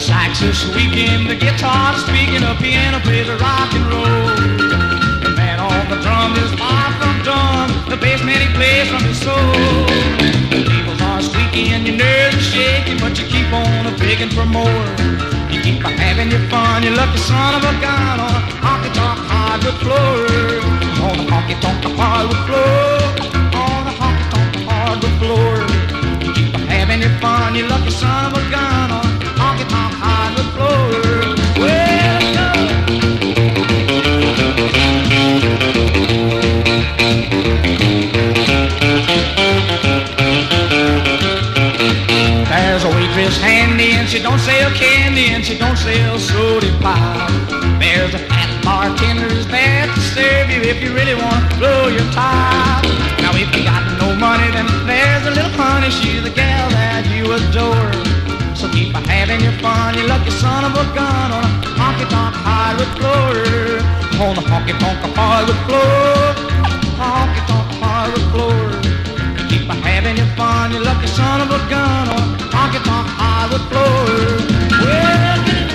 sax is squeaking, the guitar speaking, the piano plays a rock and roll. The man on the drum is far from done, the bass man he plays from his soul. The tables are squeaky and your nerves are shaky, but you keep on begging for more. You keep on having your fun, you lucky son of a gun on a honky-tonk hardwood floor. On a honky-tonk hardwood floor, on a honky-tonk hardwood floor. You keep on having your fun, you lucky son of a gun on a honky-tonk hardwood floor. Well, let's go. There's a waitress handy and she don't sell candy and she don't sell soda pop. There's a fat bartender is there to serve you if you really want to blow your top. Now if you got no money then there's a little honey, she's the gal that you adore. So keep on having your fun, you lucky son of a gun on a honky-tonk hardwood floor. On the honky-tonk hardwood floor, honky-tonk hardwood floor. Keep on having your fun, you lucky son of a gun on a honky-tonk hardwood floor. Well,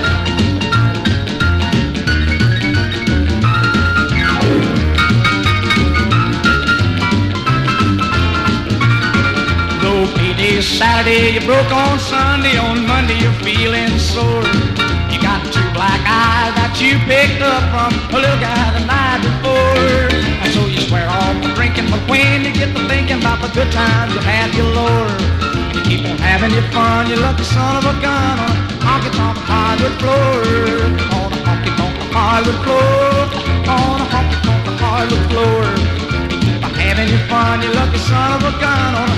though payday's Saturday, you broke on Sunday, on Monday you're feeling sore. You got two black eyes that you picked up from a little guy the night before. And so you swear off the drinking, but when you get to thinking about the good times you had galore, you keep on having your fun, you lucky son of a gun on a honky-tonk hardwood floor. On a honky-tonk hardwood floor, on a honky-tonk hardwood floor. You keep on having your fun, you lucky son of a gun on a